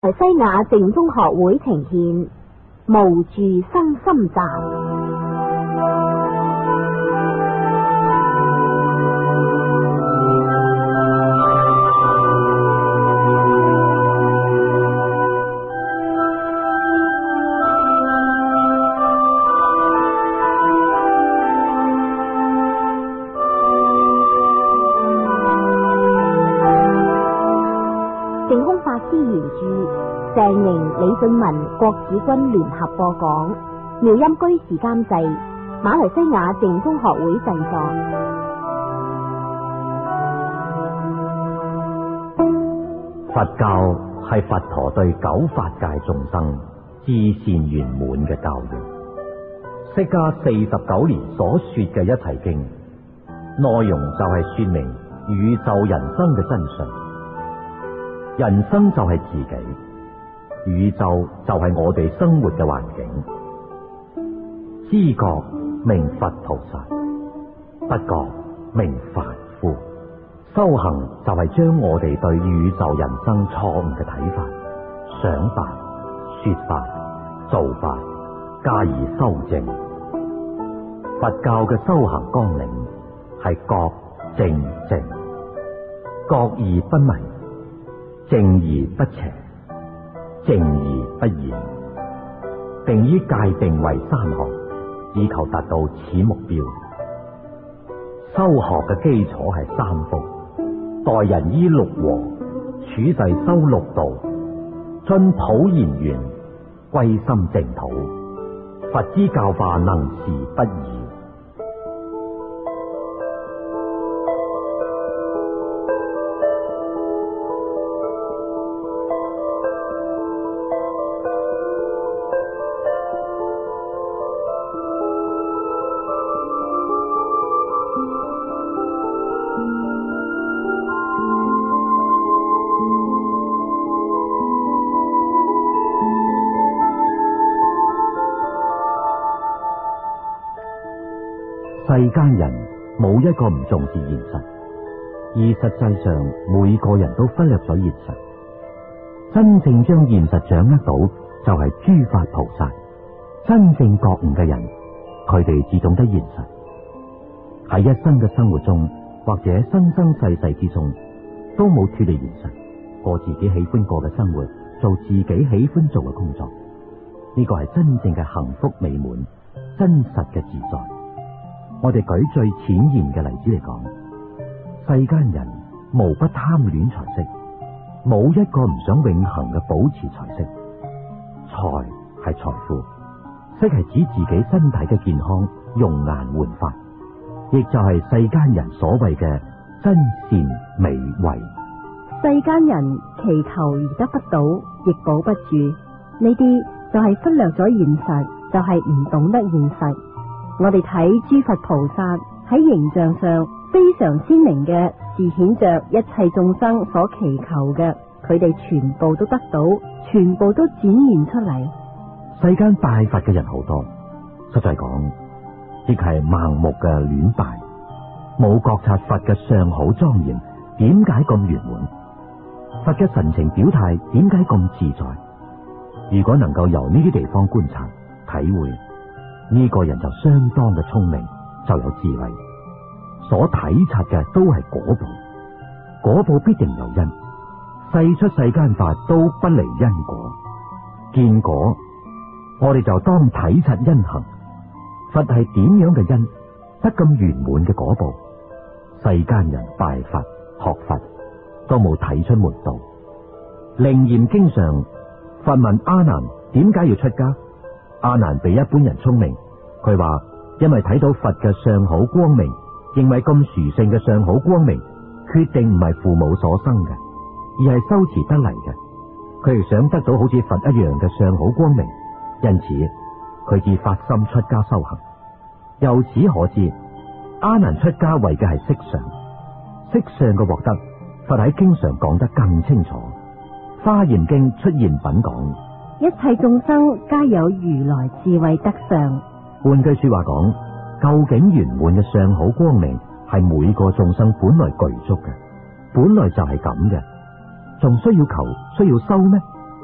西雅靜宗學會呈獻無住生心集。淨空法師原著，鄭瑩、李俊文、郭子君聯合播講，妙音居士監製，馬來西亞淨宗學會製作。 佛教係佛陀對九法界眾生至善圓滿嘅教育。釋迦49年所說嘅一切經，內容就係說明宇宙人生嘅真相。人生就係自己，宇宙就係我哋生活嘅環境。知覺名佛菩薩，不覺名凡夫。修行就係將我哋對宇宙人生錯誤嘅睇法、想法、說法、做法加以修正。佛教嘅修行綱領係覺正正，覺而不迷，正而不邪，正而不染，並以界定為3項，以求達到此目標。修學嘅基礎係3福，待人依6和，處世修6道，遵普賢願，歸心淨土。佛之教化能事不易。世間人冇一個唔重視現實，而實際上每個人都忽略咗現實。真正將現實掌握到，就係諸法菩薩。真正覺悟嘅人，佢哋只懂得現實。喺一生嘅生活中，或者生生世世之中，都冇脫離現實，過自己喜歡過嘅生活，做自己喜歡做嘅工作。呢個係真正嘅幸福美滿，真實嘅自在。我哋舉最淺顯嘅例子嚟講，世間人無不貪戀財色，冇一個唔想永恆嘅保持財色。財係財富，色係指自己身體嘅健康、容顏煥發，亦就係世間人所謂嘅真善美慧。 世間人祈求而得不到，亦保不住，呢啲就係忽略咗現實，就係唔懂得現實。我哋睇諸佛菩薩喺形象上非常鮮明嘅，是顯着一切眾生所祈求嘅，佢哋全部都得到，全部都展現出嚟。 世間拜佛嘅人好多，實在講，亦係盲目嘅亂拜，冇覺察佛嘅相好莊嚴，點解咁圓滿？佛嘅神情表態點解咁自在？如果能夠由呢啲地方觀察體會，呢個人就相當嘅聰明，就有智慧。所體察嘅都係果報，果報必定有因。世出世間法都不離因果，見果我哋就當體察因行。佛係點樣嘅因，得咁圓滿嘅果報？世間人拜佛學佛都冇睇出門道。楞嚴經上，佛問阿難點解要出家？阿難比一般人聰明，佢話因為睇到佛嘅相好光明，認為咁殊勝嘅相好光明，決定唔係父母所生嘅，而係修持得嚟嘅。佢亦想得到好似佛一樣嘅相好光明，因此佢至發心出家修行。由此可知，阿難出家為嘅係色相，色相嘅獲得，佛喺經上講得更清楚。華嚴經出現品講， 一切眾生皆有如來智慧德相。 換句說話講，究竟圓滿嘅相好光明係每個眾生本來具足嘅，本來就係咁嘅，仲需要求需要修咩？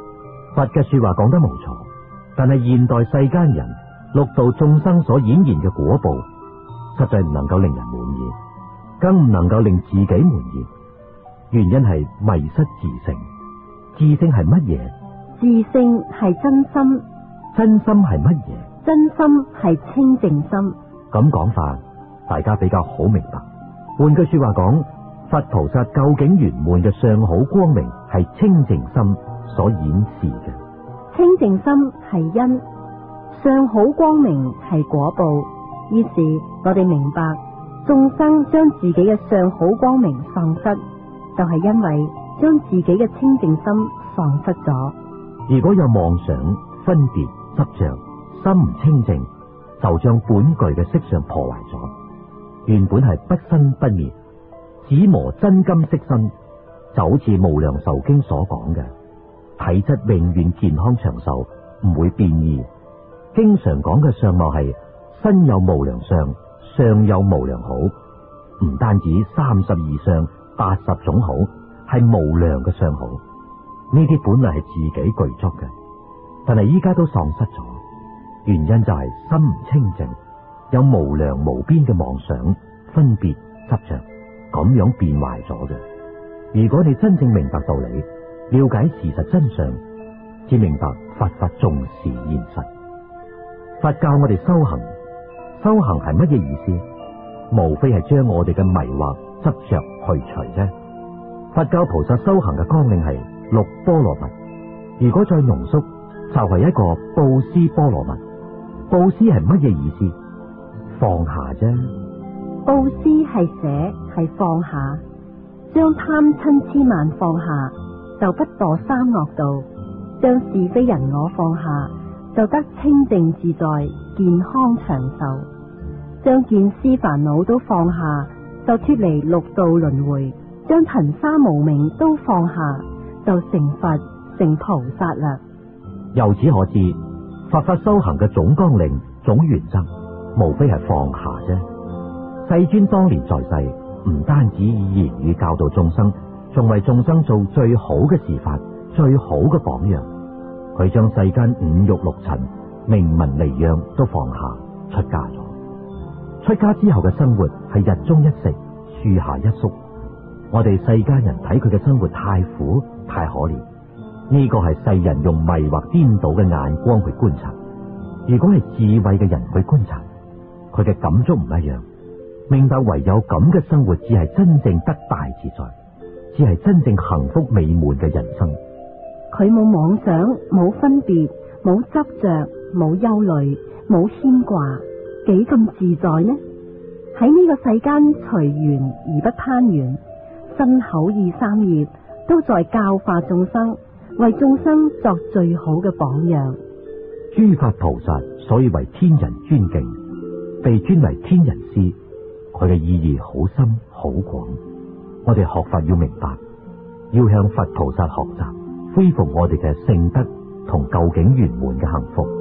佛嘅說話講得無錯，但係現代世間人六道眾生所演現嘅果報，實在唔能夠令人滿意，更唔能夠令自己滿意。原因係迷失自性。自性係乜嘢？ 自性係真心。 真心係乜嘢？ 真心係清淨心。 咁講法，大家比較好明白。換句說話講，佛菩薩究竟圓滿嘅上好光明係清淨心所演示嘅。 清淨心係因，上好光明係果報。於是我哋明白，眾生將自己嘅上好光明喪失，就係因為將自己嘅清淨心喪失咗。 如果有妄想、分別、執着，心唔清淨，就將本具嘅色相破壞咗。原本係不生不滅，只磨真金色身，就好似《無量壽經》所講嘅，體質永遠健康長壽，唔會變異。經常講嘅相貌係身有無量相，相有無量好，唔單止32相、80種好，係無量嘅相好。呢啲本來係自己具足嘅，但係依家都喪失咗。原因就係心唔清淨，有無量無邊嘅妄想、分別、執着，咁樣變壞咗嘅。如果你真正明白道理，了解事實真相，只明白佛法重視現實。佛教我哋修行，修行係乜嘢意思？無非係將我哋嘅迷惑、執着去除啫。佛教菩薩修行嘅綱領係六波羅蜜，如果再濃縮，就係一個布施波羅蜜。布施係乜嘢意思？放下啫。 布施係捨，係放下，將貪嗔癡慢放下，就不墮三惡道；將是非人我放下，就得清淨自在、健康長壽；將見思煩惱都放下，就脫離六道輪迴；將塵沙無明都放下，就成佛成菩薩啦。 由此可知，佛法修行嘅總綱領、總原則，無非係放下啫。世尊當年在世，唔單止以言語教導眾生，仲為眾生做最好嘅示範、最好嘅榜樣。佢將世間五欲六塵、名聞利養都放下，出家咗。出家之後嘅生活係日中一食，樹下一宿。我哋世間人睇佢嘅生活太苦、太可憐。呢個係世人用迷惑顛倒嘅眼光去觀察，如果係智慧嘅人去觀察，佢嘅感觸唔一樣，明白唯有咁嘅生活，只係真正得大自在，只係真正幸福美滿嘅人生。 佢冇妄想，冇分別，冇執着，冇憂慮，冇牽掛，幾咁自在呢？喺呢個世間隨緣而不攀緣，身口意三業都在教化眾生，為眾生作最好嘅榜樣。 諸法菩薩所以為天人尊敬，被尊為天人師，佢嘅意義好深好廣。我哋學法要明白，要向佛菩薩學習，恢復我哋嘅聖德同究竟圓滿嘅幸福。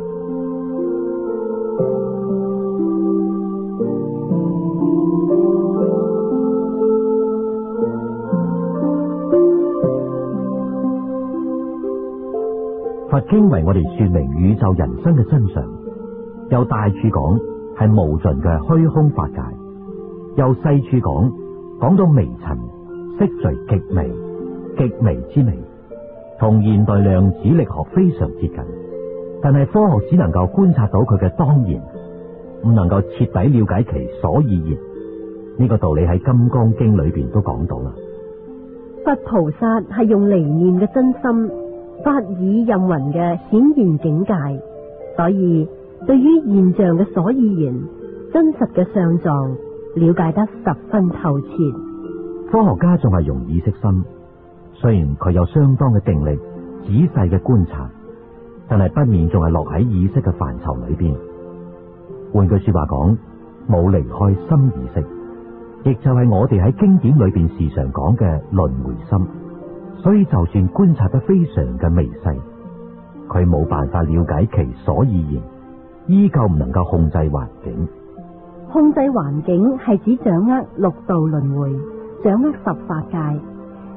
佛經為我哋說明宇宙人生嘅真相，有大處講係無盡嘅虛空法界，有細處講到微塵色聚極微，極微之微，同現代量子力學非常接近，但係科學只能夠觀察到佢嘅當然，唔能夠徹底了解其所以然。呢個道理喺《金剛經》裏邊都講到啦。 佛菩薩係用離念嘅真心，法以任云嘅顯現境界，所以對於現象嘅所以然、真實嘅相狀，了解得十分透徹。 科學家仲係用意識心，雖然佢有相當嘅定力、仔細嘅觀察，但係不免仲係落喺意識嘅範疇裏邊。換句說話講，冇離開心意識，亦就係我哋喺經典裏邊時常講嘅輪迴心。所以就算觀察得非常嘅微細，佢冇辦法了解其所以然，依舊唔能夠控制環境。 控制環境係指掌握六道輪迴，掌握十法界。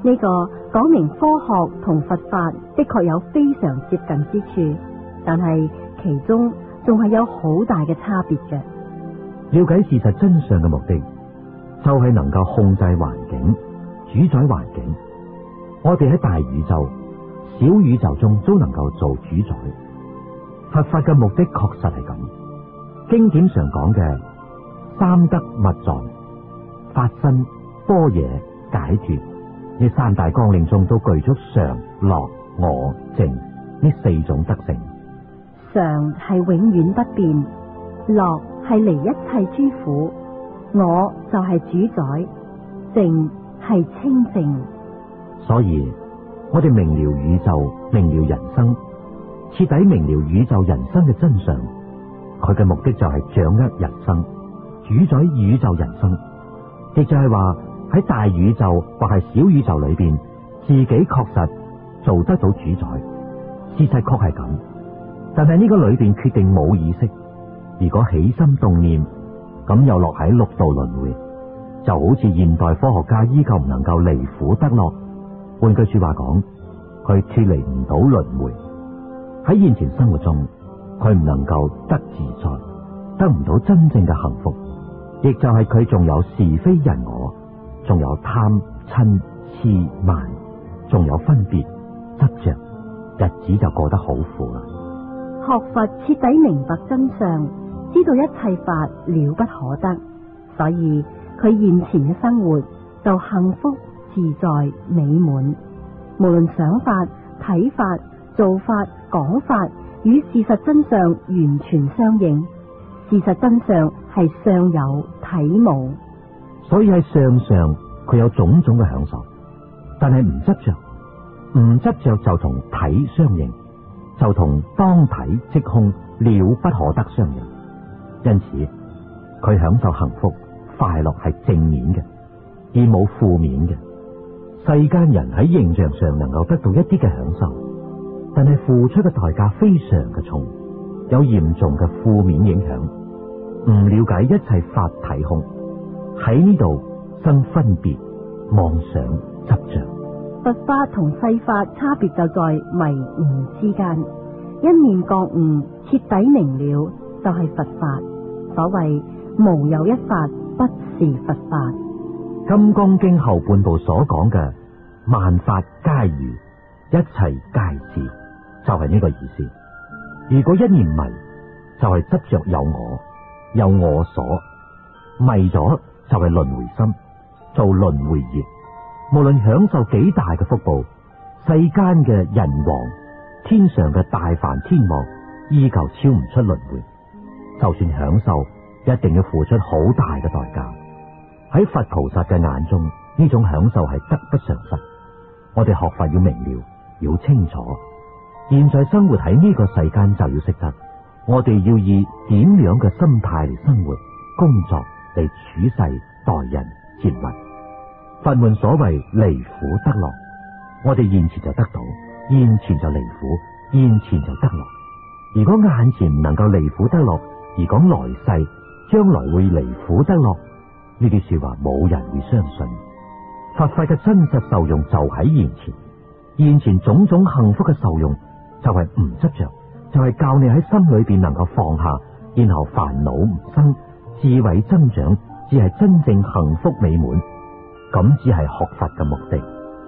呢個講明科學同佛法的確有非常接近之處，但係其中仲係有好大嘅差別嘅。 了解事實真相嘅目的，就係能夠控制環境、主宰環境。我哋喺大宇宙、小宇宙中都能夠做主宰。佛法嘅目的確實係咁。經典上講嘅三德密藏、法身、般若、解脫呢三大綱領中都具足常、樂、我、淨呢四種德性。 常係永遠不變，樂係離一切諸苦，我就係主宰，淨係清淨。 所以我哋明了宇宙，明了人生，徹底明了宇宙人生嘅真相。佢嘅目的就係掌握人生，主宰宇宙人生，亦就係話喺大宇宙或係小宇宙裏邊，自己確實做得到主宰。事實確係咁，但係呢個裏邊決定冇意識。如果起心動念，咁又落喺六道輪迴，就好似現代科學家依舊唔能夠離苦得樂。換句說話講，佢脫離唔到輪迴。喺現前生活中，佢唔能夠得自在，得唔到真正嘅幸福。亦就係佢仲有是非人我，仲有貪嗔癡慢，仲有分別執着，日子就過得好苦啦。 學佛徹底明白真相，知道一切法了不可得，所以佢現前嘅生活就幸福自在美滿。無論想法、睇法、做法、講法，與事實真相完全相應。事實真相係相有體無， 所以喺相上佢有種種嘅享受，但係唔執着，唔執着就同體相應，就同當體即空了不可得相應。因此佢享受幸福快樂係正面嘅，而冇負面嘅。世間人喺形象上能夠得到一啲嘅享受，但係付出嘅代價非常嘅重，有嚴重嘅負面影響。唔了解一切法體空，喺呢度生分別、妄想、執着。 佛法同世法差別就在迷悟之間，一念覺悟徹底明了就係佛法。所謂無有一法不是佛法。 金剛經後半部所講嘅萬法皆如，一切皆是，就係呢個意思。如果一念迷，就係執着有我，有我所，迷咗就係輪迴心，做輪迴業。無論享受幾大嘅福報，世間嘅人王、天上嘅大梵天王，依舊超唔出輪迴。就算享受，一定要付出好大嘅代價。喺佛菩薩嘅眼中，呢種享受係得不償失。我哋學法要明了，要清楚。現在生活喺呢個世間就要識得，我哋要以點樣嘅心態嚟生活、工作、嚟處世、待人接物。佛門所謂離苦得樂，我哋現前就得到，現前就離苦，現前就得樂。如果眼前唔能夠離苦得樂，而講來世將來會離苦得樂，呢啲說話冇人會相信。佛法嘅真實受用就喺現前，現前種種幸福嘅受用就係唔執着，就係教你喺心裏邊能夠放下，然後煩惱唔生，智慧增長，只係真正幸福美滿。咁只係學佛嘅目的。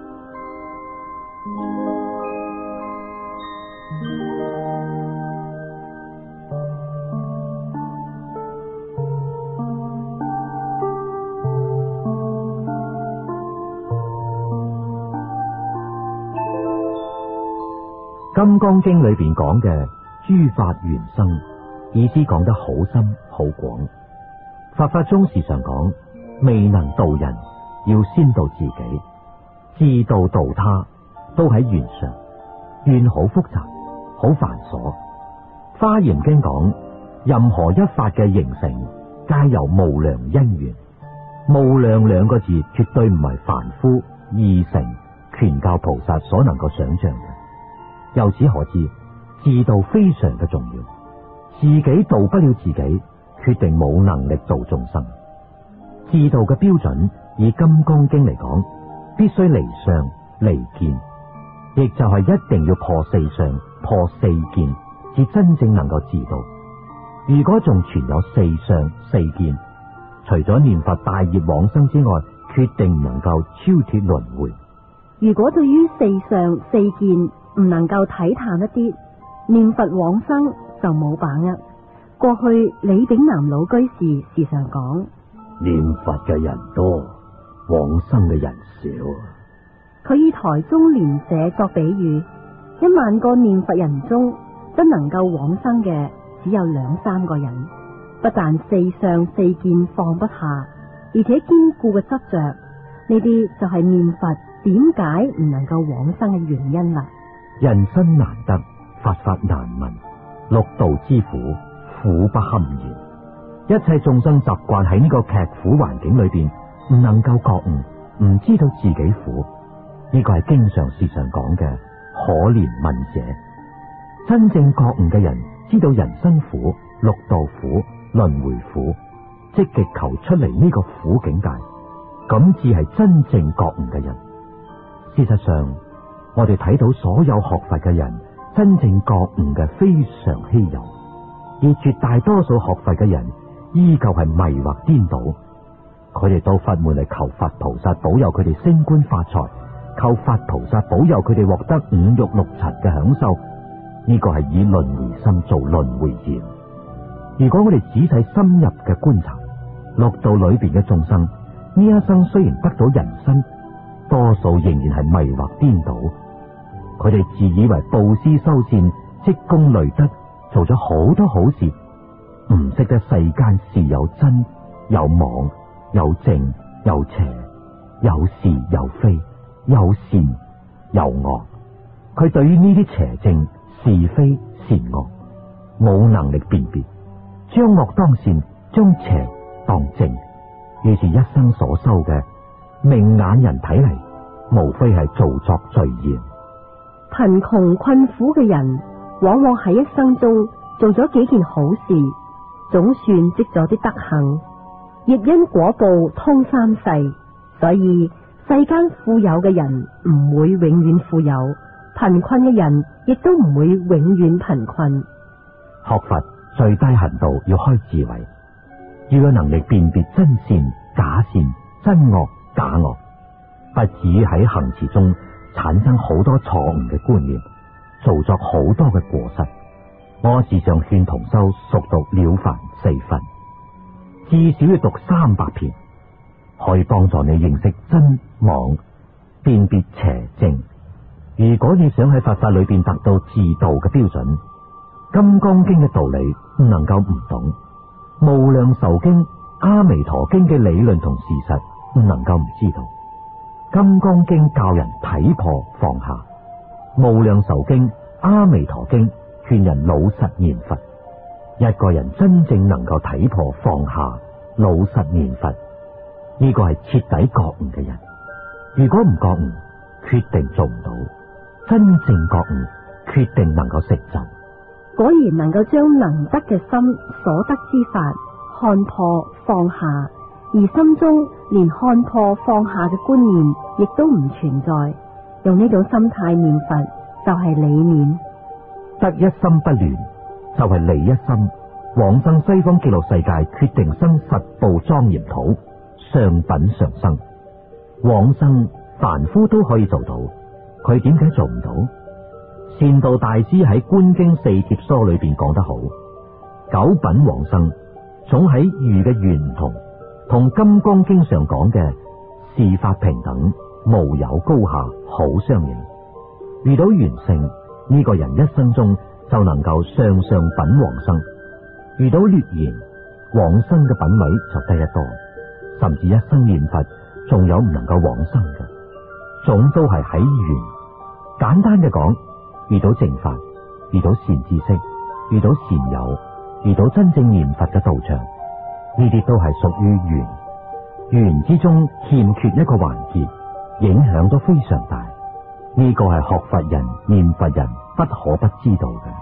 金剛經裏邊講嘅諸法緣生，意思講得好深好廣。佛法中時常講，未能度人，要先度自己，自度度他，都喺緣上。緣好複雜，好繁瑣。華嚴經講，任何一法嘅形成，皆由無量因緣。無量兩個字絕對唔係凡夫二乘權教菩薩所能夠想象嘅。由此可知，自度非常嘅重要。自己度不了自己，決定冇能力度眾生。自度嘅標準，以金剛經嚟講， 必須離相離見，亦就係一定要破四相破四見，至真正能夠自度。如果仲存有四相四見，除咗念佛大業往生之外，決定唔能夠超脫輪迴。 如果對於四相四見唔能夠體淡一啲，念佛往生就冇把握。過去李炳南老居士時常講， 念佛嘅人多，往生嘅人少。 佢以台中蓮社作比喻，10000個念佛人中，真能夠往生嘅只有2、3個人。不但四相四見放不下，而且堅固嘅執着，呢啲就係念佛點解唔能夠往生嘅原因啦。 人生難得，佛法難聞，六道之苦，苦不堪言。一切眾生習慣喺呢個劇苦環境裏邊，唔能夠覺悟，唔知道自己苦。呢個係經常時常講嘅可憐憫者。真正覺悟嘅人，知道人生苦、六道苦、輪迴苦，積極求出嚟呢個苦境界，咁至係真正覺悟嘅人。事實上，我哋睇到所有學佛嘅人，真正覺悟嘅非常稀有，而絕大多數學佛嘅人依舊係迷惑顛倒。佢哋到佛門嚟求佛菩薩保佑佢哋升官發財，求佛菩薩保佑佢哋獲得五欲六塵嘅享受。呢個係以輪迴心做輪迴業。如果我哋仔細深入嘅觀察六道裏邊嘅眾生，呢一生雖然得到人身，多數仍然係迷惑顛倒。佢哋自以為布施修善、積功累德，做咗好多好事，唔識得世間事有真有妄，有正有邪，有是有非，有善有惡。佢對於呢啲邪正是非善惡冇能力辨別，將惡當善，將邪當正，於是一生所修嘅，明眼人睇嚟，無非係造作罪業。 貧窮困苦嘅人，往往喺一生中做咗幾件好事，總算積咗啲德行，業因果報通三世，所以世間富有嘅人唔會永遠富有，貧困嘅人亦都唔會永遠貧困。 學佛最低限度要開智慧，要有能力辨別真善假善、真惡假惡，不止喺行持中產生好多錯誤嘅觀念，做作好多嘅過失。我時常勸同修熟讀了凡4分，至少要讀300遍，可以幫助你認識真妄，辨別邪正。如果你想喺佛法裏邊達到自度嘅標準，《金剛經》嘅道理唔能夠唔懂，《無量壽經》、《阿彌陀經》嘅理論同事實唔能夠唔知道。《金剛經》教人睇破放下，《無量壽經》、《阿彌陀經》勸人老實念佛。一個人真正能夠睇破放下、老實念佛，呢個係徹底覺悟嘅人。如果唔覺悟，決定做唔到。真正覺悟，決定能夠成就。 果然能夠將能得嘅心所得之法看破放下，而心中連看破放下嘅觀念亦都唔存在。用呢種心態念佛就係理念， 得一心不亂就係離一心。往生西方極樂世界，決定生實報莊嚴土，上品上生。往生凡夫都可以做到，佢點解做唔到？善導大師喺《觀經四帖疏》裏邊講得好：9品往生總喺遇嘅緣唔同，同《金剛經》上講嘅事法平等，無有高下，好相應。遇到緣聖，呢個人一生中就能夠上品往生；遇到劣緣，往生嘅品位就低得多，甚至一生念佛仲有唔能夠往生嘅，總都係喺緣。簡單嘅講，遇到正法，遇到善知識，遇到善友，遇到真正念佛嘅道場，呢啲都係屬於緣。緣之中欠缺一個環節，影響都非常大。呢個係學佛人、念佛人不可不知道嘅。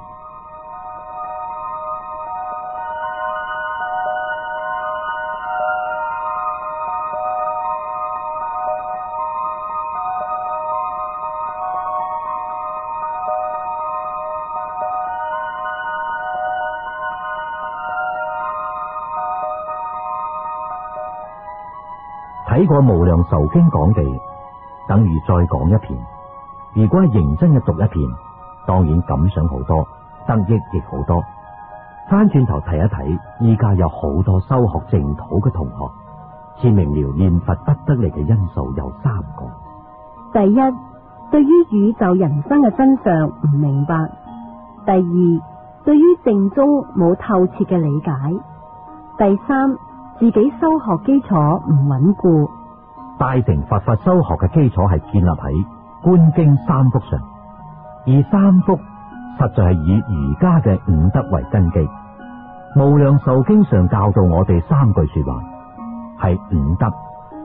睇過無量壽經講地，等於再講一遍。如果係認真嘅讀一遍，當然感想好多，得益亦好多。翻轉頭睇一睇，依家有好多修學淨土嘅同學，闡明了念佛不得力嘅因素有3個。 第一，對於宇宙人生嘅真相唔明白；第二，對於正宗冇透徹嘅理解；第三，自己修學基礎唔穩固。 大乘佛法修學嘅基礎係建立喺觀經3福上，而3福實在係以儒家嘅5德為根基。無量壽經上教導我哋3句說話，係5德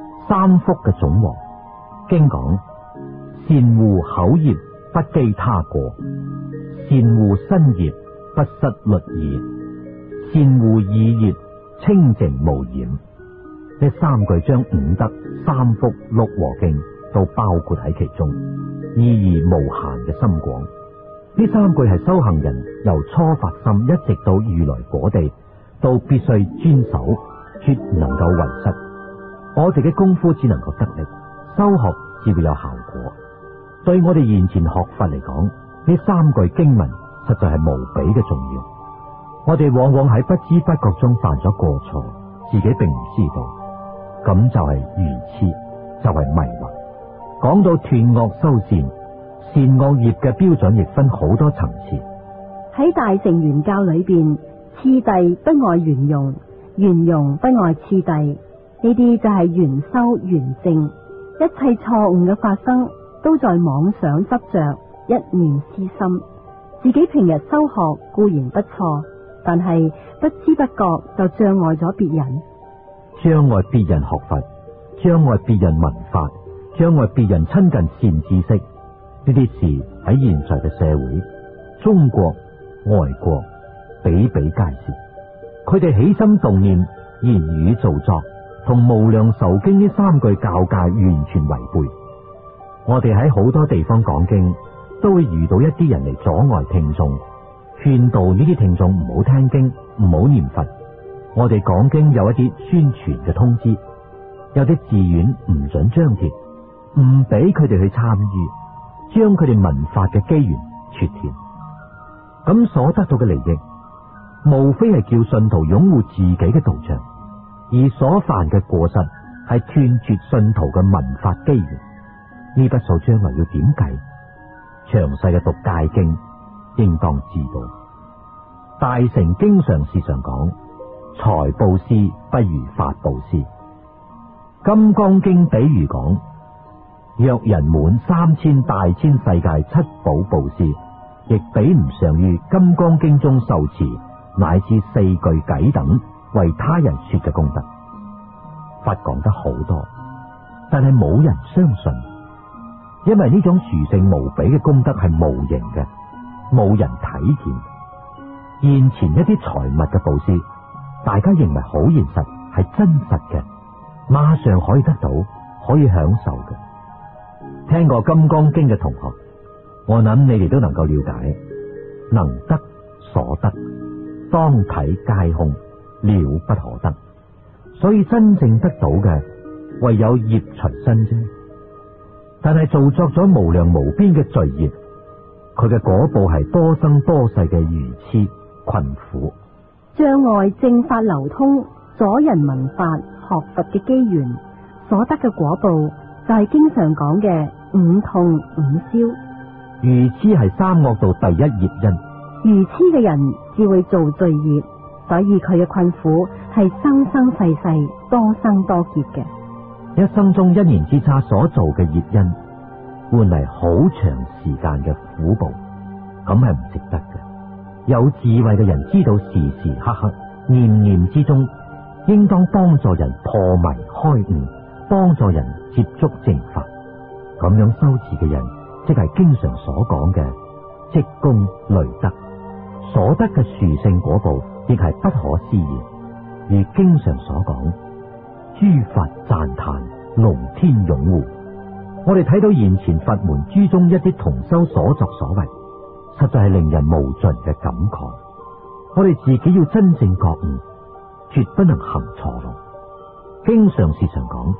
3福嘅總和。經講：善護口業，不譏他過；善護身業，不失律儀；善護意業，清淨無染。呢3句將5德3福6和經都包括喺其中，意義無限嘅深廣。呢3句係修行人由初發心一直到如來果地，都必須專守，絕唔能夠遺失。我哋嘅功夫只能夠得力，修學至會有效果。對我哋現前學佛嚟講，呢3句經文實在係無比嘅重要。我哋往往喺不知不覺中犯咗過錯，自己並唔知道，咁就係愚痴，就係迷惑。講到斷惡修善，善惡業嘅標準亦分好多層次。 喺大乘原教裏邊，次第不礙圓融，圓融不礙次第，呢啲就係圓修圓正。一切錯誤嘅發生，都在妄想執着，一念私心。自己平日修學固然不錯，但係不知不覺就障礙咗別人， 障礙別人學佛，障礙別人聞法，障礙別人親近善知識。呢啲事喺現在嘅社會，中國、外國比比皆是。佢哋起心動念、言語造作，同無量壽經呢3句教誡完全違背。我哋喺好多地方講經，都會遇到一啲人嚟阻礙聽眾，勸導呢啲聽眾唔好聽經，唔好念佛。我哋講經有一啲宣傳嘅通知，有啲寺院唔准張貼，唔俾佢哋去參與，將佢哋聞法嘅機緣切斷。咁所得到嘅利益，無非係叫信徒擁護自己嘅道場，而所犯嘅過失係斷絕信徒嘅聞法機緣。呢筆數將來要點計？詳細嘅讀戒經，應當知道。大乘經常時常講，財布施不如法布施。金剛經比喻講，若人滿3000大千世界7寶布施，亦比唔上於金剛經中受持乃至4句偈等為他人說嘅功德。佛講得好多，但係冇人相信，因為呢種殊勝無比嘅功德係無形嘅，冇人睇見。現前一啲財物嘅布施，大家認為好現實，係真實嘅，馬上可以得到，可以享受嘅。聽過金剛經嘅同學，我諗你哋都能夠了解，能得所得，當體皆空，了不可得。所以真正得到嘅，唯有業隨身啫。但係做作咗無量無邊嘅罪業，佢嘅果報係多生多世嘅愚痴困苦， 障礙正法流通，阻人聞法學佛嘅機緣，所得嘅果報就係經常講嘅五痛五燒。 愚痴係三惡道第一業因， 愚痴嘅人只會做罪業，所以佢嘅困苦係生生世世多生多劫嘅。 一生中一念之差所做嘅業因，換嚟好長時間嘅苦報，咁係唔值得嘅。有智慧嘅人知道時時刻刻念念之中，應當幫助人破迷開悟，幫助人接觸正法。咁樣修持嘅人，即係經常所講嘅積功累德，所得嘅殊勝果報亦係不可思議。如經常所講，諸法讚嘆，龍天擁護。我哋睇到現前佛門諸中一啲同修所作所為，實在係令人無盡嘅感慨。我哋自己要真正覺悟，絕不能行錯路。經常時常講，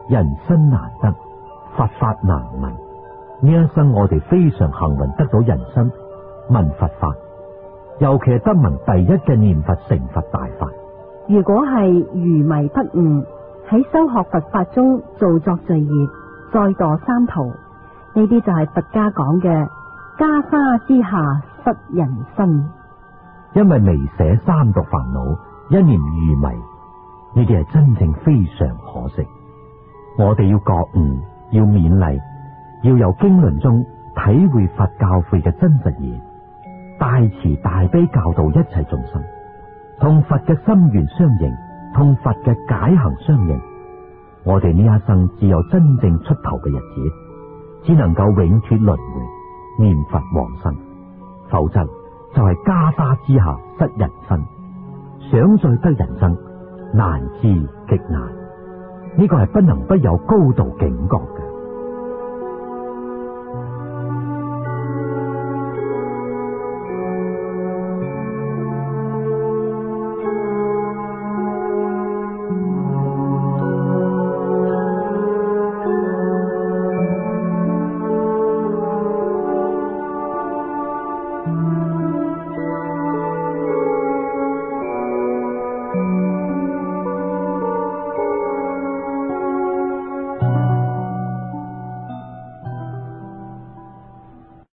人生難得，佛法難聞。呢一生我哋非常幸運得到人生聞佛法，尤其係得聞第一嘅念佛成佛大法。 如果係愚迷不悟，喺修學佛法中造作罪業，再墮三途，呢啲就係佛家講嘅袈裟之下失人身。 因為未捨三毒煩惱，一念愚迷，呢啲係真正非常可惜。我哋要覺悟，要勉勵，要由經論中體會佛教誨嘅真實義，大慈大悲教導一切眾生，同佛嘅心願相應，同佛嘅解行相應。我哋呢一生只有真正出頭嘅日子，只能夠永脫輪迴，念佛往生，否則就係袈裟之下失人身，想再得人生難之極難。呢個係不能不有高度警覺嘅。